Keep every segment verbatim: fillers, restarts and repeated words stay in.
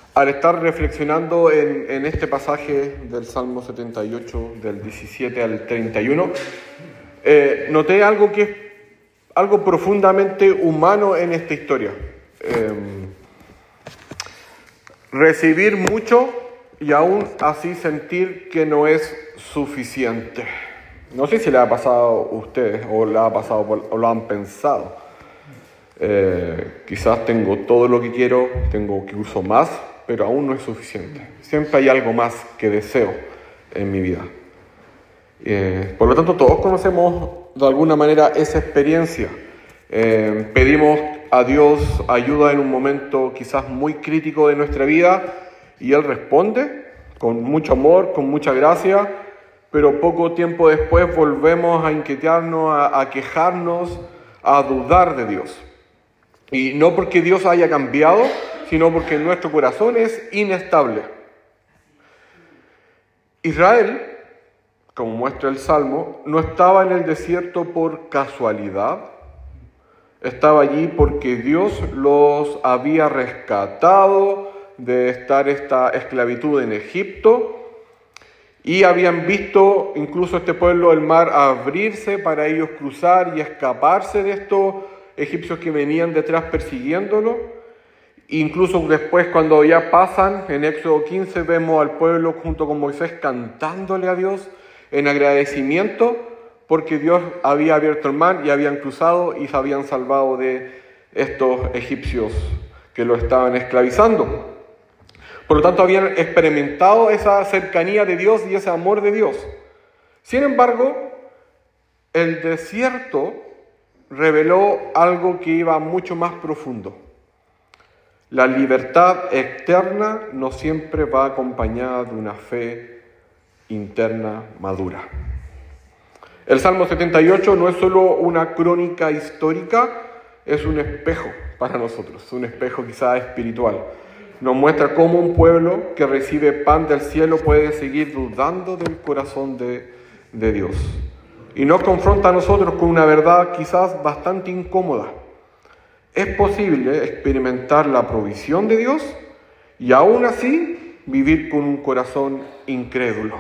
Al estar reflexionando en, en este pasaje del Salmo setenta y ocho, del diecisiete al treinta y uno, eh, noté algo que es algo profundamente humano en esta historia. Eh, recibir mucho y aún así sentir que no es suficiente. No sé si le ha pasado a ustedes o le ha pasado por, o lo han pensado. Eh, quizás tengo todo lo que quiero, tengo incluso más, pero aún no es suficiente. Siempre hay algo más que deseo en mi vida. Eh, por lo tanto, todos conocemos de alguna manera esa experiencia. Eh, pedimos a Dios ayuda en un momento quizás muy crítico de nuestra vida y Él responde con mucho amor, con mucha gracia, pero poco tiempo después volvemos a inquietarnos, a, a quejarnos, a dudar de Dios. Y no porque Dios haya cambiado, sino porque nuestro corazón es inestable. Israel, como muestra el Salmo, no estaba en el desierto por casualidad. Estaba allí porque Dios los había rescatado de estar esta esclavitud en Egipto y habían visto incluso este pueblo el mar abrirse para ellos cruzar y escaparse de estos egipcios que venían detrás persiguiéndolo. Incluso después, cuando ya pasan, en Éxodo quince, vemos al pueblo junto con Moisés cantándole a Dios en agradecimiento porque Dios había abierto el mar y habían cruzado y se habían salvado de estos egipcios que lo estaban esclavizando. Por lo tanto, habían experimentado esa cercanía de Dios y ese amor de Dios. Sin embargo, el desierto reveló algo que iba mucho más profundo. La libertad externa no siempre va acompañada de una fe interna madura. El Salmo setenta y ocho no es solo una crónica histórica, es un espejo para nosotros, un espejo quizás espiritual. Nos muestra cómo un pueblo que recibe pan del cielo puede seguir dudando del corazón de, de Dios. Y nos confronta a nosotros con una verdad quizás bastante incómoda. Es posible experimentar la provisión de Dios y aún así vivir con un corazón incrédulo.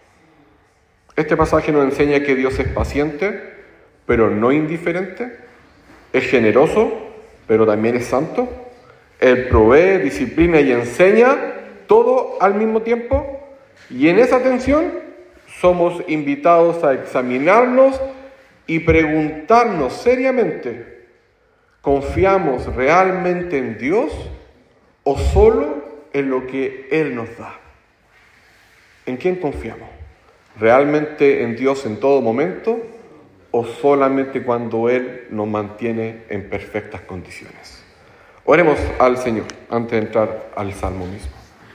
Este pasaje nos enseña que Dios es paciente, pero no indiferente, es generoso, pero también es santo. Él provee, disciplina y enseña todo al mismo tiempo, y en esa tensión somos invitados a examinarnos y preguntarnos seriamente: ¿confiamos realmente en Dios o solo en lo que Él nos da? ¿En quién confiamos? ¿Realmente en Dios en todo momento o solamente cuando Él nos mantiene en perfectas condiciones? Oremos al Señor antes de entrar al Salmo mismo.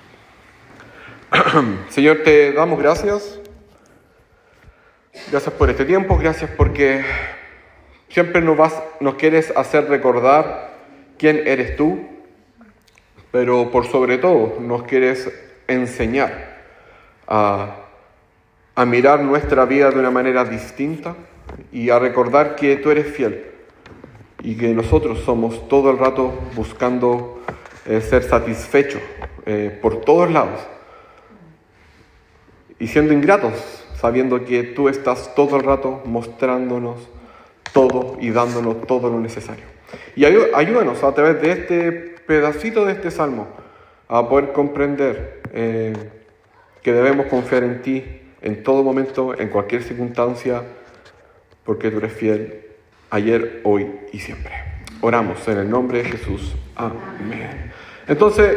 Señor, te damos gracias. Gracias por este tiempo, gracias porque siempre nos, vas, nos quieres hacer recordar quién eres tú, pero por sobre todo nos quieres enseñar a, a mirar nuestra vida de una manera distinta y a recordar que tú eres fiel y que nosotros somos todo el rato buscando eh, ser satisfechos eh, por todos lados y siendo ingratos, sabiendo que tú estás todo el rato mostrándonos todo y dándonos todo lo necesario. Y ayúdanos a través de este pedacito de este salmo a poder comprender eh, que debemos confiar en ti en todo momento, en cualquier circunstancia, porque tú eres fiel ayer, hoy y siempre. Oramos en el nombre de Jesús. Amén. Entonces,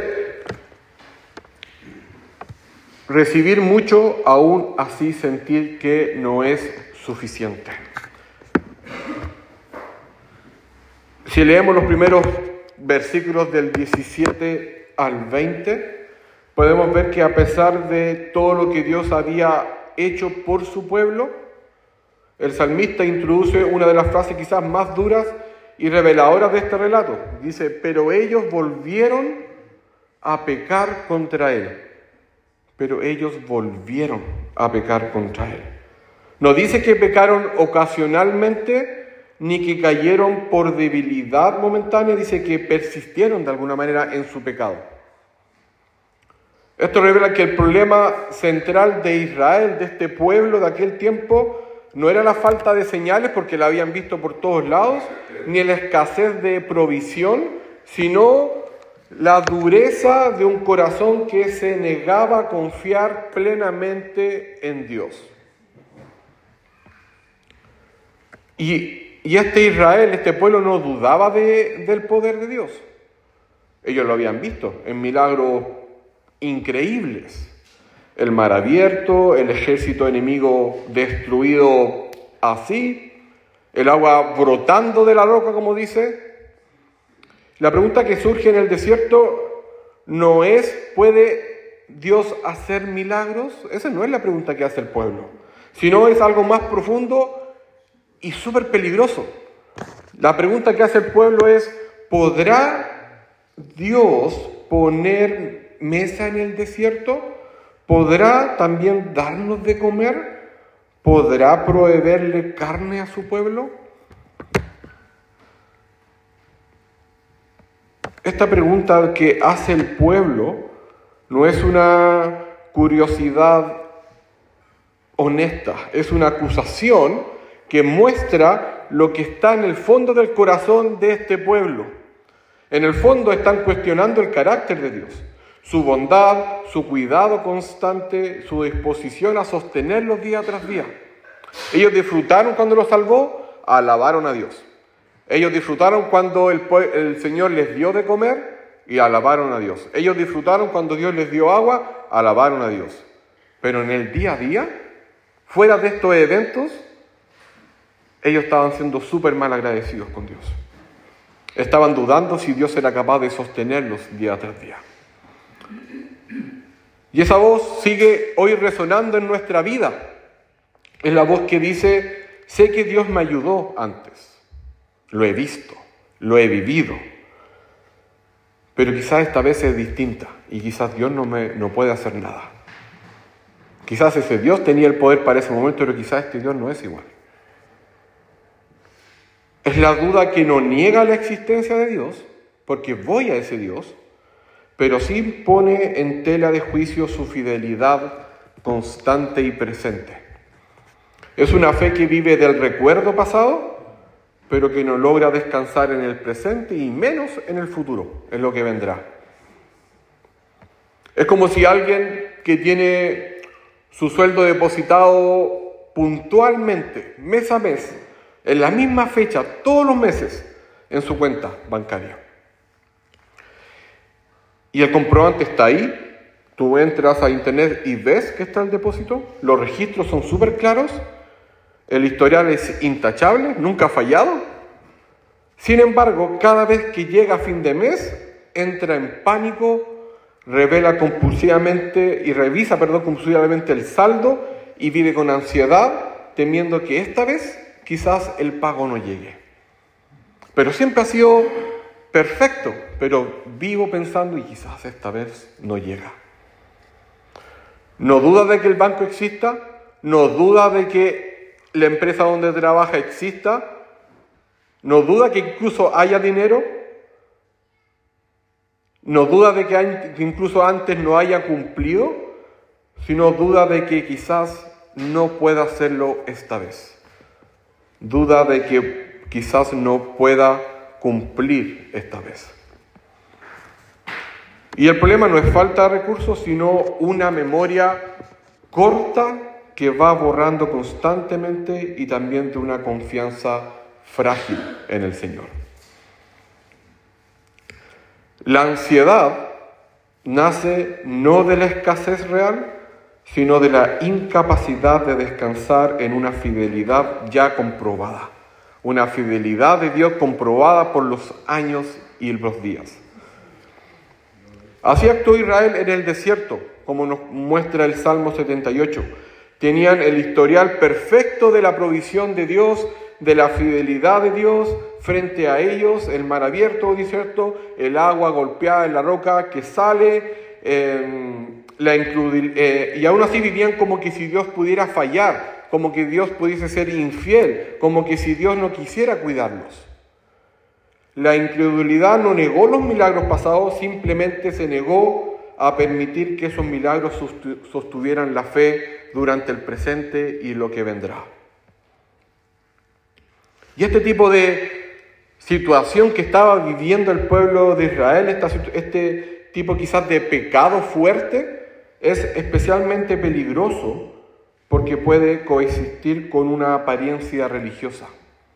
recibir mucho, aún así sentir que no es suficiente. Si leemos los primeros versículos del diecisiete al veinte, podemos ver que a pesar de todo lo que Dios había hecho por su pueblo, el salmista introduce una de las frases quizás más duras y reveladoras de este relato. Dice: pero ellos volvieron a pecar contra Él. Pero ellos volvieron a pecar contra Él. No dice que pecaron ocasionalmente, ni que cayeron por debilidad momentánea, dice que persistieron de alguna manera en su pecado. Esto revela que el problema central de Israel, de este pueblo de aquel tiempo, no era la falta de señales, porque la habían visto por todos lados, ni la escasez de provisión, sino la dureza de un corazón que se negaba a confiar plenamente en Dios. Y, y este Israel, este pueblo, no dudaba de, del poder de Dios. Ellos lo habían visto en milagros increíbles. El mar abierto, el ejército enemigo destruido así, el agua brotando de la roca, como dice. La pregunta que surge en el desierto no es, ¿puede Dios hacer milagros? Esa no es la pregunta que hace el pueblo, sino es algo más profundo y súper peligroso. La pregunta que hace el pueblo es, ¿podrá Dios poner mesa en el desierto? ¿Podrá también darnos de comer? ¿Podrá proveerle carne a su pueblo? Esta pregunta que hace el pueblo no es una curiosidad honesta, es una acusación que muestra lo que está en el fondo del corazón de este pueblo. En el fondo están cuestionando el carácter de Dios, su bondad, su cuidado constante, su disposición a sostenerlos día tras día. Ellos disfrutaron cuando los salvó, alabaron a Dios. Ellos disfrutaron cuando el, el Señor les dio de comer y alabaron a Dios. Ellos disfrutaron cuando Dios les dio agua, alabaron a Dios. Pero en el día a día, fuera de estos eventos, ellos estaban siendo súper mal agradecidos con Dios. Estaban dudando si Dios era capaz de sostenerlos día tras día. Y esa voz sigue hoy resonando en nuestra vida. Es la voz que dice, sé que Dios me ayudó antes. Lo he visto, lo he vivido. Pero quizás esta vez es distinta y quizás Dios no, me, no puede hacer nada. Quizás ese Dios tenía el poder para ese momento, pero quizás este Dios no es igual. Es la duda que no niega la existencia de Dios, porque voy a ese Dios, pero sí pone en tela de juicio su fidelidad constante y presente. Es una fe que vive del recuerdo pasado, pero que no logra descansar en el presente y menos en el futuro, en lo que vendrá. Es como si alguien que tiene su sueldo depositado puntualmente, mes a mes, en la misma fecha, todos los meses, en su cuenta bancaria. Y el comprobante está ahí, tú entras a internet y ves que está el depósito, los registros son súper claros, el historial es intachable, nunca ha fallado. Sin embargo, cada vez que llega a fin de mes, entra en pánico, revela compulsivamente y revisa, perdón, compulsivamente el saldo y vive con ansiedad, temiendo que esta vez quizás el pago no llegue. Pero siempre ha sido perfecto, pero vivo pensando y quizás esta vez no llega. No duda de que el banco exista, no duda de que la empresa donde trabaja exista, no duda que incluso haya dinero, no duda de que, hay, que incluso antes no haya cumplido, sino duda de que quizás no pueda hacerlo esta vez. Duda de que quizás no pueda cumplir esta vez. Y el problema no es falta de recursos, sino una memoria corta que va borrando constantemente y también de una confianza frágil en el Señor. La ansiedad nace no de la escasez real, sino de la incapacidad de descansar en una fidelidad ya comprobada. Una fidelidad de Dios comprobada por los años y los días. Así actuó Israel en el desierto, como nos muestra el Salmo setenta y ocho. Tenían el historial perfecto de la provisión de Dios, de la fidelidad de Dios frente a ellos, el mar abierto o desierto, el agua golpeada en la roca que sale, eh, la includir, eh, y aún así vivían como que si Dios pudiera fallar, como que Dios pudiese ser infiel, como que si Dios no quisiera cuidarlos. La incredulidad no negó los milagros pasados, simplemente se negó a permitir que esos milagros sostuvieran la fe durante el presente y lo que vendrá. Y este tipo de situación que estaba viviendo el pueblo de Israel, esta, este tipo quizás de pecado fuerte, es especialmente peligroso porque puede coexistir con una apariencia religiosa.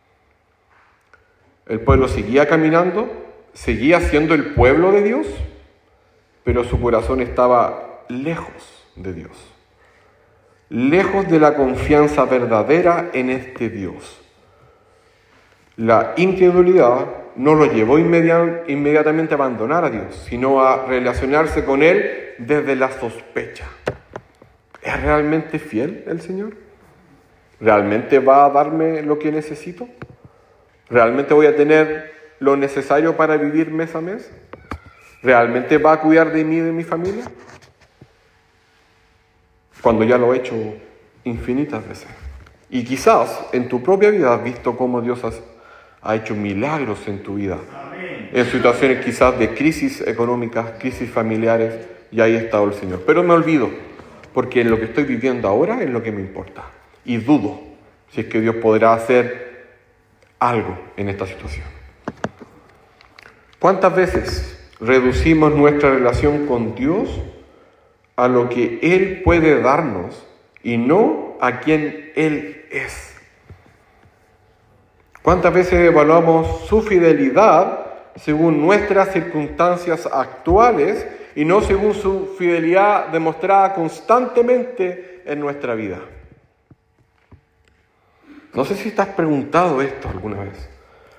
El pueblo seguía caminando, seguía siendo el pueblo de Dios, pero su corazón estaba lejos de Dios, lejos de la confianza verdadera en este Dios. La incredulidad no lo llevó inmediat- inmediatamente a abandonar a Dios, sino a relacionarse con Él desde la sospecha. ¿Es realmente fiel el Señor? ¿Realmente va a darme lo que necesito? ¿Realmente voy a tener lo necesario para vivir mes a mes? ¿Realmente va a cuidar de mí y de mi familia? Cuando ya lo he hecho infinitas veces. Y quizás en tu propia vida has visto cómo Dios ha, ha hecho milagros en tu vida. Amén. En situaciones quizás de crisis económicas, crisis familiares, y ahí ha estado el Señor. Pero me olvido, porque en lo que estoy viviendo ahora es lo que me importa. Y dudo si es que Dios podrá hacer algo en esta situación. ¿Cuántas veces reducimos nuestra relación con Dios a lo que Él puede darnos y no a quien Él es? ¿Cuántas veces evaluamos su fidelidad según nuestras circunstancias actuales y no según su fidelidad demostrada constantemente en nuestra vida? No sé si te has preguntado esto alguna vez.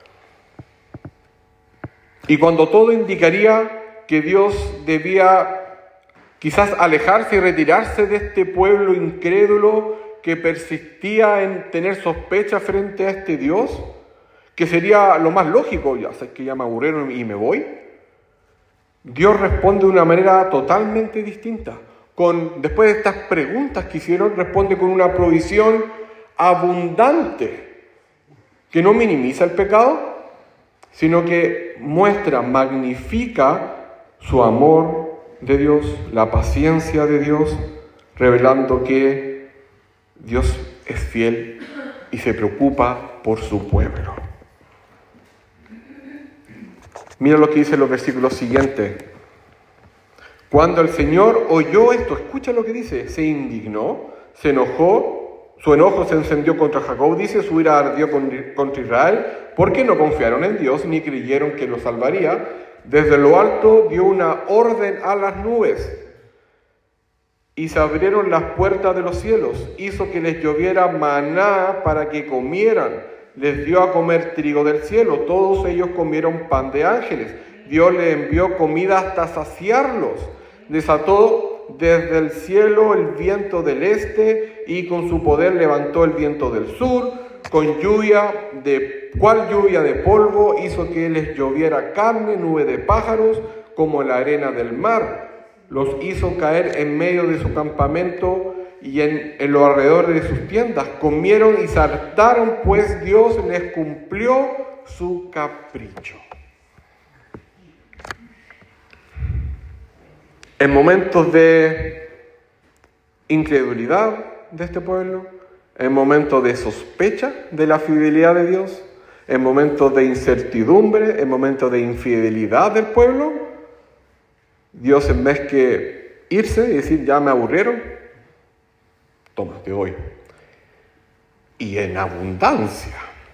Y cuando todo indicaría que Dios debía quizás alejarse y retirarse de este pueblo incrédulo que persistía en tener sospecha frente a este Dios, que sería lo más lógico, ya sé que ya me aburrieron y me voy, Dios responde de una manera totalmente distinta. Con, después de estas preguntas que hicieron, responde con una provisión abundante, que no minimiza el pecado, sino que muestra, magnifica su amor de Dios, la paciencia de Dios, revelando que Dios es fiel y se preocupa por su pueblo. Mira lo que dice en los versículos siguientes. Cuando el Señor oyó esto, escucha lo que dice, se indignó, se enojó, su enojo se encendió contra Jacob, dice, su ira ardió contra Israel, porque no confiaron en Dios ni creyeron que lo salvaría. Desde lo alto dio una orden a las nubes y se abrieron las puertas de los cielos, hizo que les lloviera maná para que comieran, les dio a comer trigo del cielo, todos ellos comieron pan de ángeles, Dios les envió comida hasta saciarlos, desató desde el cielo el viento del este y con su poder levantó el viento del sur, con lluvia de cual lluvia de polvo hizo que les lloviera carne, nube de pájaros como la arena del mar, los hizo caer en medio de su campamento y en, en los alrededores de sus tiendas, comieron y se hartaron, pues Dios les cumplió su capricho. En momentos de incredulidad de este pueblo, en momentos de sospecha de la fidelidad de Dios, en momentos de incertidumbre, en momentos de infidelidad del pueblo, Dios, en vez que irse y decir, ya me aburrieron, toma, te doy. Y en abundancia.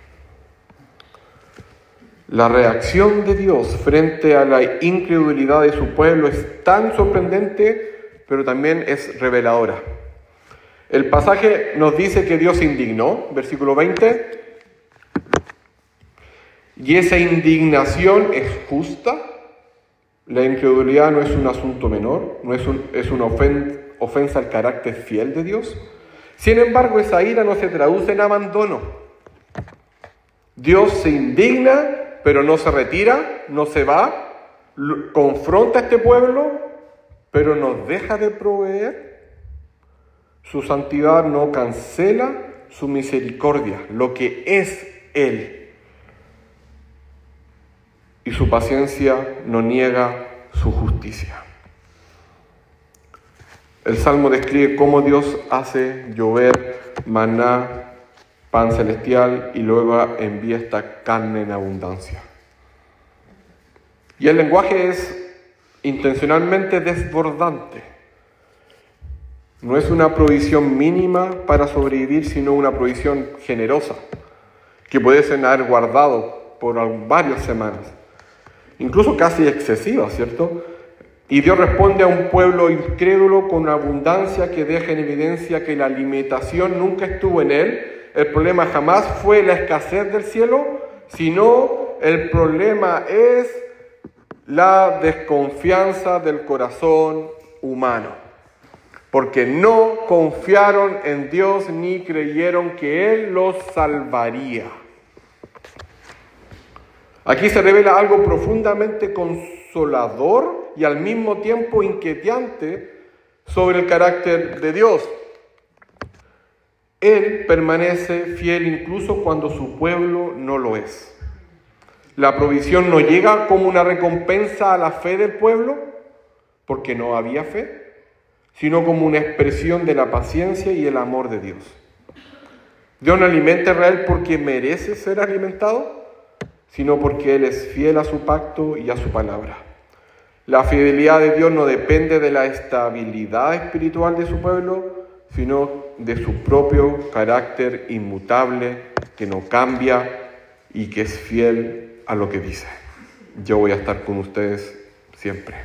La reacción de Dios frente a la incredulidad de su pueblo es tan sorprendente, pero también es reveladora. El pasaje nos dice que Dios se indignó, versículo veinte, y esa indignación es justa. La incredulidad no es un asunto menor, no es, un, es una ofen, ofensa al carácter fiel de Dios. Sin embargo, esa ira no se traduce en abandono. Dios se indigna, pero no se retira, no se va, confronta a este pueblo, pero no deja de proveer. Su santidad no cancela su misericordia, lo que es Él. Y su paciencia no niega su justicia. El Salmo describe cómo Dios hace llover maná, pan celestial, y luego envía esta carne en abundancia. Y el lenguaje es intencionalmente desbordante. No es una provisión mínima para sobrevivir, sino una provisión generosa, que puede haber guardado por varias semanas, incluso casi excesiva, ¿cierto? Y Dios responde a un pueblo incrédulo con una abundancia que deja en evidencia que la limitación nunca estuvo en él. El problema jamás fue la escasez del cielo, sino el problema es la desconfianza del corazón humano, porque no confiaron en Dios ni creyeron que Él los salvaría. Aquí se revela algo profundamente consolador y al mismo tiempo inquietante sobre el carácter de Dios. Él permanece fiel incluso cuando su pueblo no lo es. La provisión no llega como una recompensa a la fe del pueblo, porque no había fe, sino como una expresión de la paciencia y el amor de Dios. Dios no alimenta a Israel porque merece ser alimentado, sino porque Él es fiel a su pacto y a su palabra. La fidelidad de Dios no depende de la estabilidad espiritual de su pueblo, sino de su propio carácter inmutable, que no cambia y que es fiel a lo que dice. Yo voy a estar con ustedes siempre.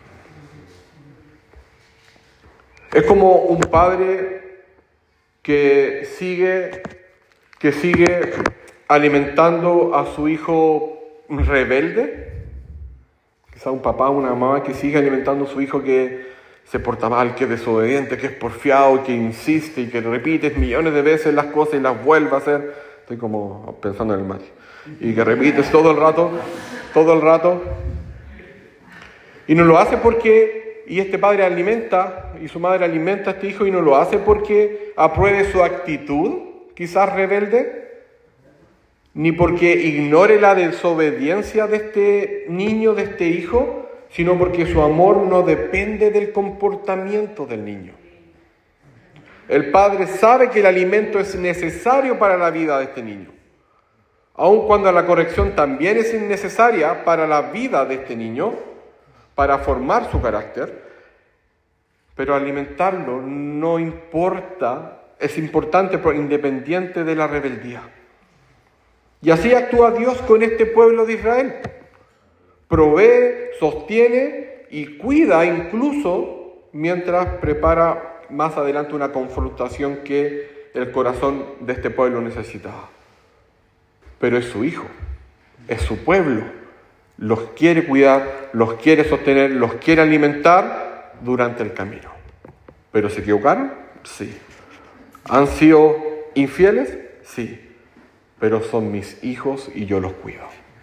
Es como un padre que sigue, que sigue alimentando a su hijo rebelde. Quizá un papá o una mamá que sigue alimentando a su hijo que se porta mal, que es desobediente, que es porfiado, que insiste y que repite millones de veces las cosas y las vuelve a hacer. Estoy como pensando en el Mati. Y que repites todo el rato, todo el rato. Y no lo hace porque, y este padre alimenta, y su madre alimenta a este hijo, y no lo hace porque apruebe su actitud, quizás rebelde, ni porque ignore la desobediencia de este niño, de este hijo, sino porque su amor no depende del comportamiento del niño. El padre sabe que el alimento es necesario para la vida de este niño, aun cuando la corrección también es innecesaria para la vida de este niño, para formar su carácter, pero alimentarlo no importa, es importante pero independiente de la rebeldía. Y así actúa Dios con este pueblo de Israel. Provee, sostiene y cuida incluso mientras prepara más adelante una confrontación que el corazón de este pueblo necesitaba. Pero es su hijo, es su pueblo. Los quiere cuidar, los quiere sostener, los quiere alimentar durante el camino. ¿Pero se equivocaron? Sí. ¿Han sido infieles? Sí. Pero son mis hijos y yo los cuido.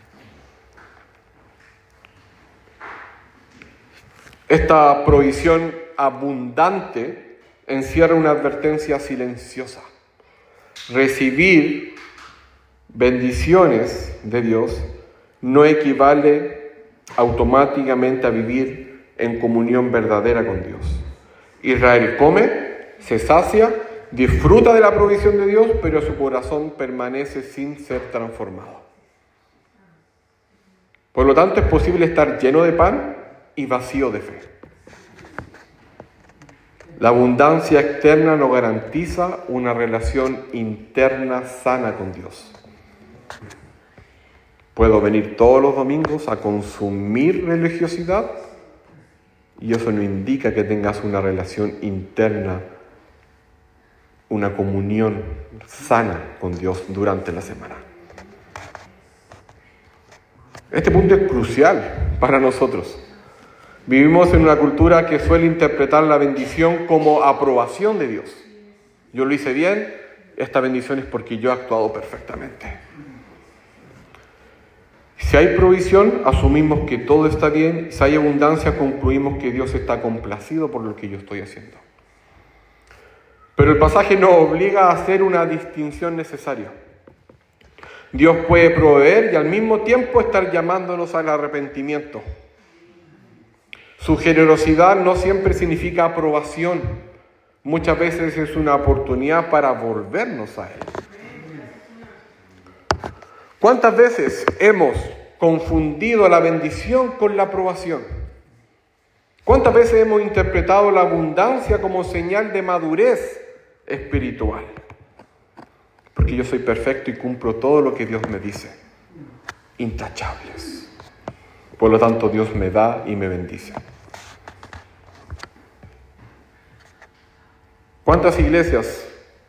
Esta provisión abundante encierra una advertencia silenciosa. Recibir bendiciones de Dios no equivale automáticamente a vivir en comunión verdadera con Dios. Israel come, se sacia, disfruta de la provisión de Dios, pero su corazón permanece sin ser transformado. Por lo tanto, es posible estar lleno de pan y vacío de fe. La abundancia externa no garantiza una relación interna sana con Dios. Puedo venir todos los domingos a consumir religiosidad y eso no indica que tengas una relación interna, una comunión sana con Dios durante la semana. Este punto es crucial para nosotros. Vivimos en una cultura que suele interpretar la bendición como aprobación de Dios. Yo lo hice bien, esta bendición es porque yo he actuado perfectamente. Si hay provisión, asumimos que todo está bien. Si hay abundancia, concluimos que Dios está complacido por lo que yo estoy haciendo. Pero el pasaje nos obliga a hacer una distinción necesaria. Dios puede proveer y al mismo tiempo estar llamándonos al arrepentimiento. Su generosidad no siempre significa aprobación. Muchas veces es una oportunidad para volvernos a Él. ¿Cuántas veces hemos confundido la bendición con la aprobación? ¿Cuántas veces hemos interpretado la abundancia como señal de madurez espiritual? Porque yo soy perfecto y cumplo todo lo que Dios me dice. Intachables. Por lo tanto, Dios me da y me bendice. ¿Cuántas iglesias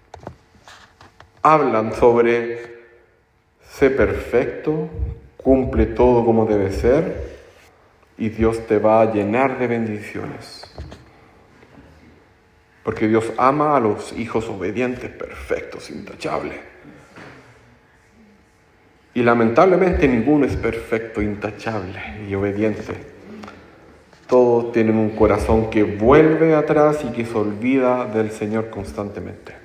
hablan sobre sé perfecto, cumple todo como debe ser y Dios te va a llenar de bendiciones? Porque Dios ama a los hijos obedientes, perfectos, intachables. Y lamentablemente ninguno es perfecto, intachable y obediente. Todos tienen un corazón que vuelve atrás y que se olvida del Señor constantemente.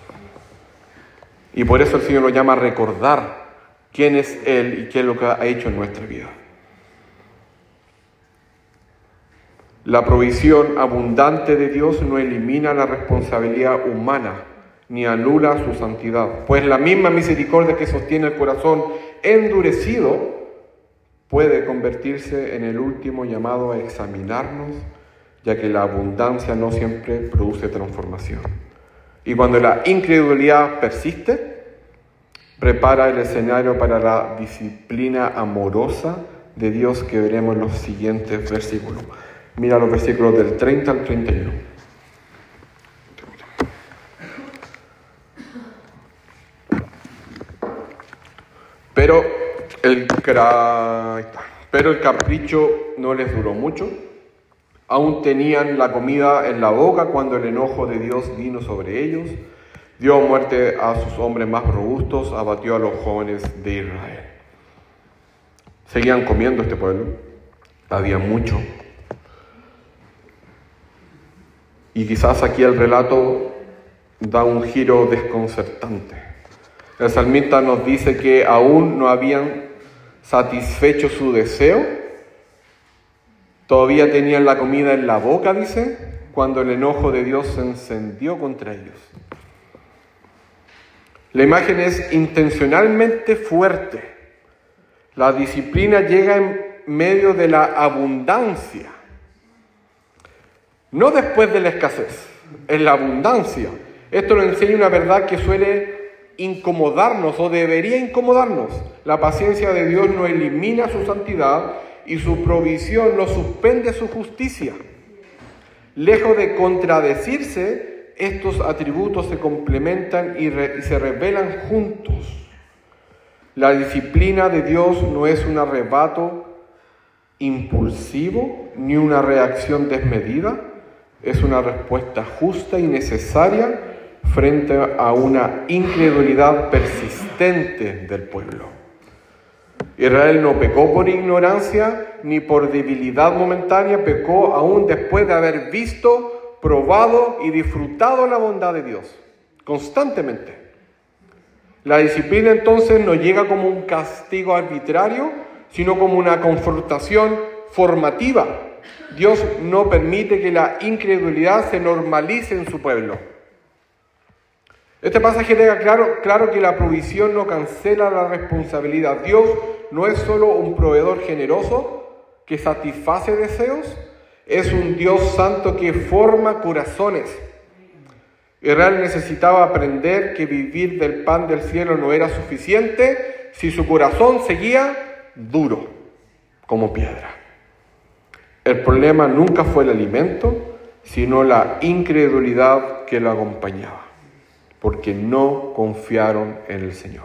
Y por eso el Señor lo llama a recordar quién es Él y qué es lo que ha hecho en nuestra vida. La provisión abundante de Dios no elimina la responsabilidad humana ni anula su santidad, pues la misma misericordia que sostiene el corazón endurecido puede convertirse en el último llamado a examinarnos, ya que la abundancia no siempre produce transformación. Y cuando la incredulidad persiste, prepara el escenario para la disciplina amorosa de Dios que veremos en los siguientes versículos. Mira los versículos del treinta al treinta y uno. Pero el, pero el capricho no les duró mucho. Aún tenían la comida en la boca cuando el enojo de Dios vino sobre ellos. Dio muerte a sus hombres más robustos, abatió a los jóvenes de Israel. Seguían comiendo este pueblo. Había mucho. Y quizás aquí el relato da un giro desconcertante. El salmista nos dice que aún no habían satisfecho su deseo, todavía tenían la comida en la boca, dice, cuando el enojo de Dios se encendió contra ellos. La imagen es intencionalmente fuerte. La disciplina llega en medio de la abundancia, no después de la escasez, en la abundancia. Esto nos enseña una verdad que suele incomodarnos o debería incomodarnos. La paciencia de Dios no elimina su santidad y su provisión no suspende su justicia. Lejos de contradecirse, estos atributos se complementan y, re- y se revelan juntos. La disciplina de Dios no es un arrebato impulsivo ni una reacción desmedida, es una respuesta justa y necesaria frente a una incredulidad persistente del pueblo. Israel no pecó por ignorancia ni por debilidad momentánea, pecó aún después de haber visto, probado y disfrutado la bondad de Dios, constantemente. La disciplina entonces no llega como un castigo arbitrario, sino como una confrontación formativa. Dios no permite que la incredulidad se normalice en su pueblo. Este pasaje deja claro, claro que la provisión no cancela la responsabilidad. Dios no es solo un proveedor generoso que satisface deseos, es un Dios santo que forma corazones. Israel necesitaba aprender que vivir del pan del cielo no era suficiente si su corazón seguía duro como piedra. El problema nunca fue el alimento, sino la incredulidad que lo acompañaba, porque no confiaron en el Señor.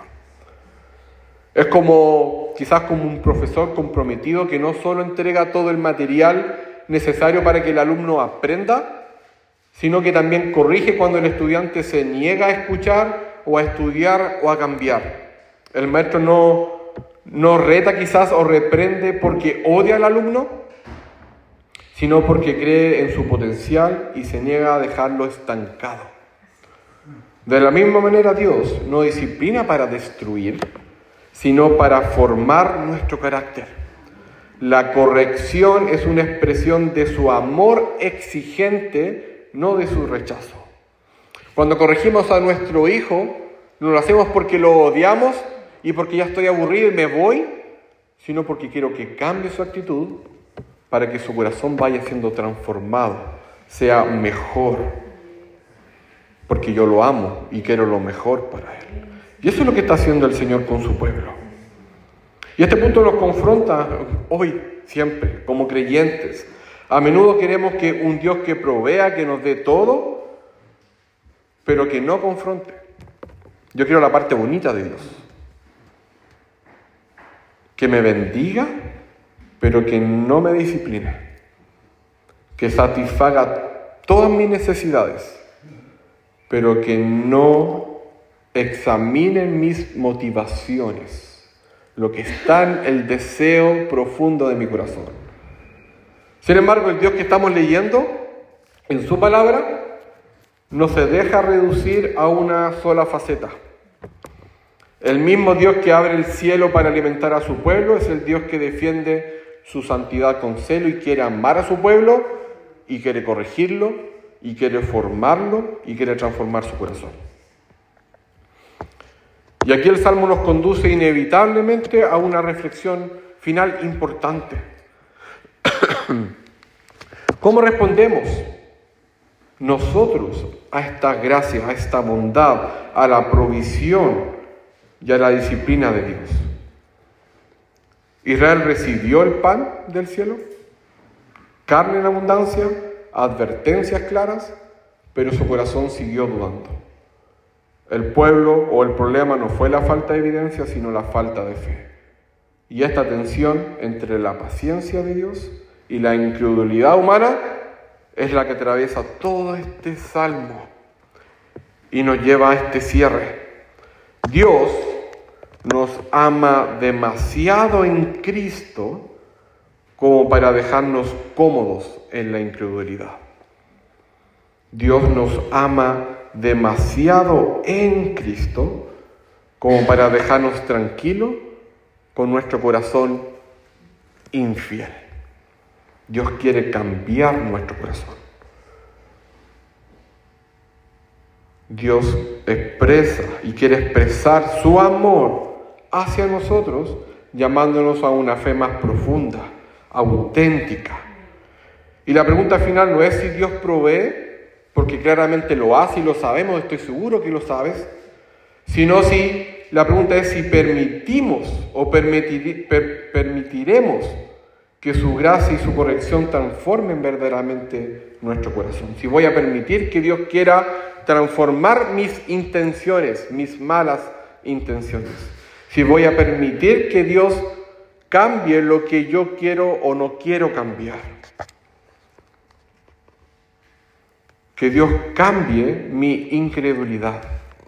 Es como, quizás como un profesor comprometido que no solo entrega todo el material necesario para que el alumno aprenda, sino que también corrige cuando el estudiante se niega a escuchar o a estudiar o a cambiar. El maestro no, no reta quizás o reprende porque odia al alumno, sino porque cree en su potencial y se niega a dejarlo estancado. De la misma manera, Dios no disciplina para destruir, sino para formar nuestro carácter. La corrección es una expresión de su amor exigente, no de su rechazo. Cuando corregimos a nuestro hijo, no lo hacemos porque lo odiamos y porque ya estoy aburrido y me voy, sino porque quiero que cambie su actitud para que su corazón vaya siendo transformado, sea mejor, porque yo lo amo y quiero lo mejor para él. Y eso es lo que está haciendo el Señor con su pueblo. Y este punto nos confronta hoy, siempre, como creyentes. A menudo queremos que un Dios que provea, que nos dé todo, pero que no confronte. Yo quiero la parte bonita de Dios. Que me bendiga, pero que no me discipline. Que satisfaga todas mis necesidades, pero que no examine mis motivaciones. Lo que está en el deseo profundo de mi corazón. Sin embargo, el Dios que estamos leyendo en su palabra no se deja reducir a una sola faceta. El mismo Dios que abre el cielo para alimentar a su pueblo es el Dios que defiende su santidad con celo y quiere amar a su pueblo y quiere corregirlo y quiere formarlo y quiere transformar su corazón. Y aquí el Salmo nos conduce inevitablemente a una reflexión final importante. ¿Cómo respondemos nosotros a esta gracia, a esta bondad, a la provisión y a la disciplina de Dios? Israel recibió el pan del cielo, carne en abundancia, advertencias claras, pero su corazón siguió dudando. El pueblo o el problema no fue la falta de evidencia, sino la falta de fe. Y esta tensión entre la paciencia de Dios y la incredulidad humana es la que atraviesa todo este salmo y nos lleva a este cierre. Dios nos ama demasiado en Cristo como para dejarnos cómodos en la incredulidad. Dios nos ama demasiado en Cristo como para dejarnos tranquilos con nuestro corazón infiel. Dios quiere cambiar nuestro corazón. Dios expresa y quiere expresar su amor hacia nosotros, llamándonos a una fe más profunda, auténtica. Y la pregunta final no es si Dios provee, porque claramente lo hace y lo sabemos, estoy seguro que lo sabes, sino si la pregunta es si permitimos o permitir, per, permitiremos que su gracia y su corrección transformen verdaderamente nuestro corazón. Si voy a permitir que Dios quiera transformar mis intenciones, mis malas intenciones. Si voy a permitir que Dios cambie lo que yo quiero o no quiero cambiar. Que Dios cambie mi incredulidad.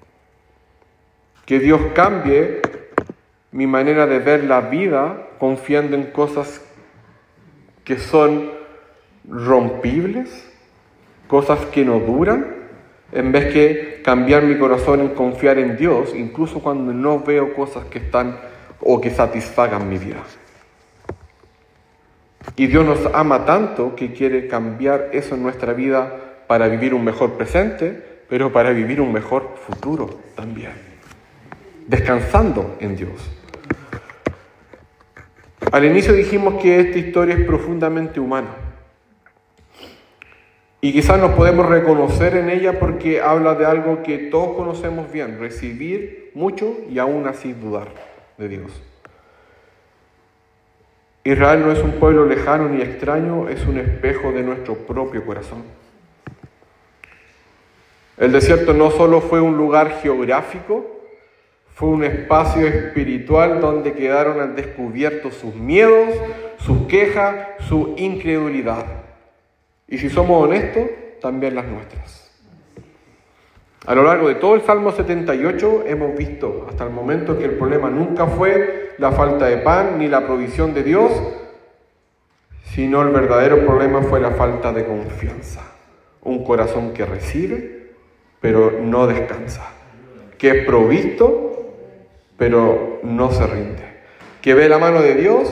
Que Dios cambie mi manera de ver la vida confiando en cosas que son rompibles, cosas que no duran, en vez que cambiar mi corazón en confiar en Dios, incluso cuando no veo cosas que están o que satisfagan mi vida. Y Dios nos ama tanto que quiere cambiar eso en nuestra vida para vivir un mejor presente, pero para vivir un mejor futuro también, descansando en Dios. Al inicio dijimos que esta historia es profundamente humana. Y quizás nos podemos reconocer en ella porque habla de algo que todos conocemos bien, recibir mucho y aún así dudar de Dios. Israel no es un pueblo lejano ni extraño, es un espejo de nuestro propio corazón. El desierto no solo fue un lugar geográfico, fue un espacio espiritual donde quedaron al descubierto sus miedos, sus quejas, su incredulidad. Y si somos honestos, también las nuestras. A lo largo de todo el Salmo setenta y ocho hemos visto hasta el momento que el problema nunca fue la falta de pan ni la provisión de Dios, sino el verdadero problema fue la falta de confianza. Un corazón que recibe, pero no descansa. Que es provisto, pero no se rinde. Que ve la mano de Dios,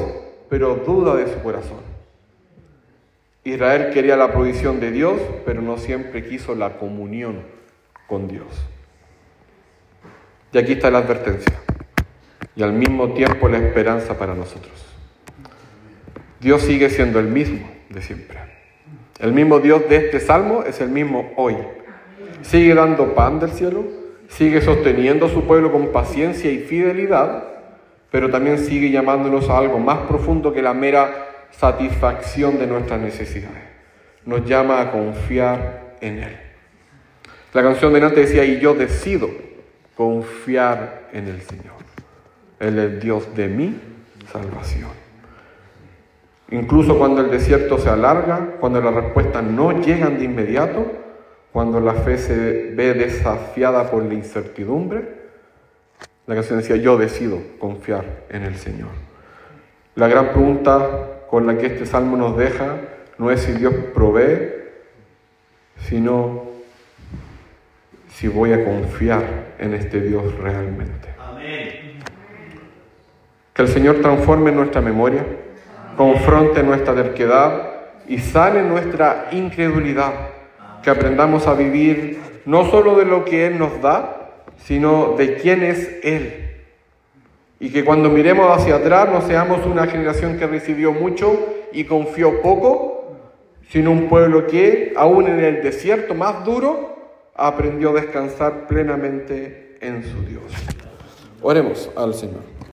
pero duda de su corazón. Israel quería la provisión de Dios, pero no siempre quiso la comunión con Dios. Y aquí está la advertencia, y al mismo tiempo la esperanza para nosotros. Dios sigue siendo el mismo de siempre. El mismo Dios de este salmo es el mismo hoy. Sigue dando pan del cielo, sigue sosteniendo a su pueblo con paciencia y fidelidad, pero también sigue llamándonos a algo más profundo que la mera satisfacción de nuestras necesidades. Nos llama a confiar en Él. La canción de antes decía, y yo decido confiar en el Señor. Él es Dios de mi salvación. Incluso cuando el desierto se alarga, cuando las respuestas no llegan de inmediato, cuando la fe se ve desafiada por la incertidumbre, la canción decía, yo decido confiar en el Señor. La gran pregunta con la que este salmo nos deja no es si Dios provee, sino si voy a confiar en este Dios realmente. Amén. Que el Señor transforme nuestra memoria, confronte nuestra terquedad y sane nuestra incredulidad. Que aprendamos a vivir no solo de lo que Él nos da, sino de quién es Él. Y que cuando miremos hacia atrás no seamos una generación que recibió mucho y confió poco, sino un pueblo que, aún en el desierto más duro, aprendió a descansar plenamente en su Dios. Oremos al Señor.